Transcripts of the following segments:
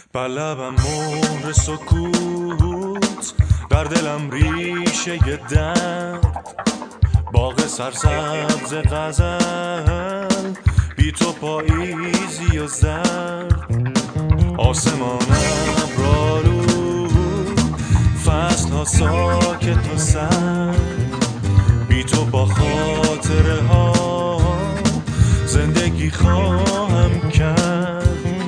بر لبم مهر سکوت، در دلم ریشه درد، باغ سرسبز غزل، بی تو پاییزی و زرد، آسمان ابرآلود، فصل ها ساکت و سرد، بی تو با خاطره ها زندگی خواهم کرد.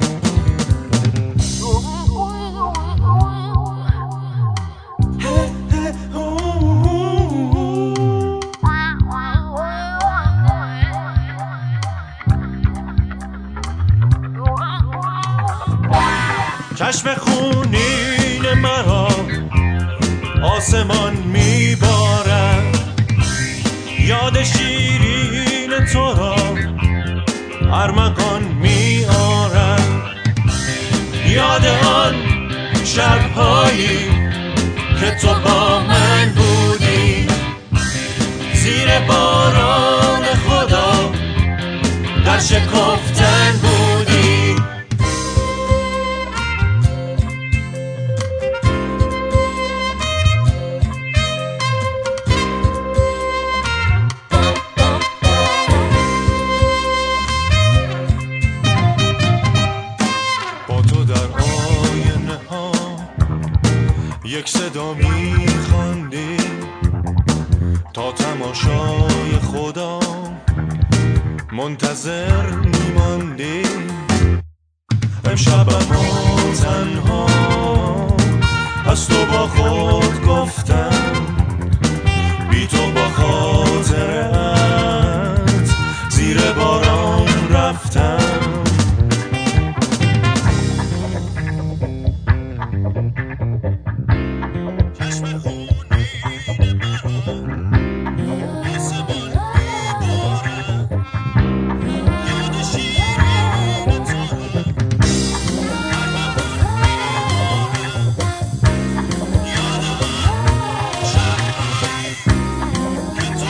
چشم خونین مرا آسمان میبارد، یاد شیرین تو را ارمغان میآرد، یاد آن شب‌هایی که تو با من بودی، زیر باران خدا در شکفتن بودی. یک صدا میخواندی تا تماشای خدا منتظر میماندی. امشبم تنها از تو با خود گفتم، بی تو با خاطرت زیر باران رفتم.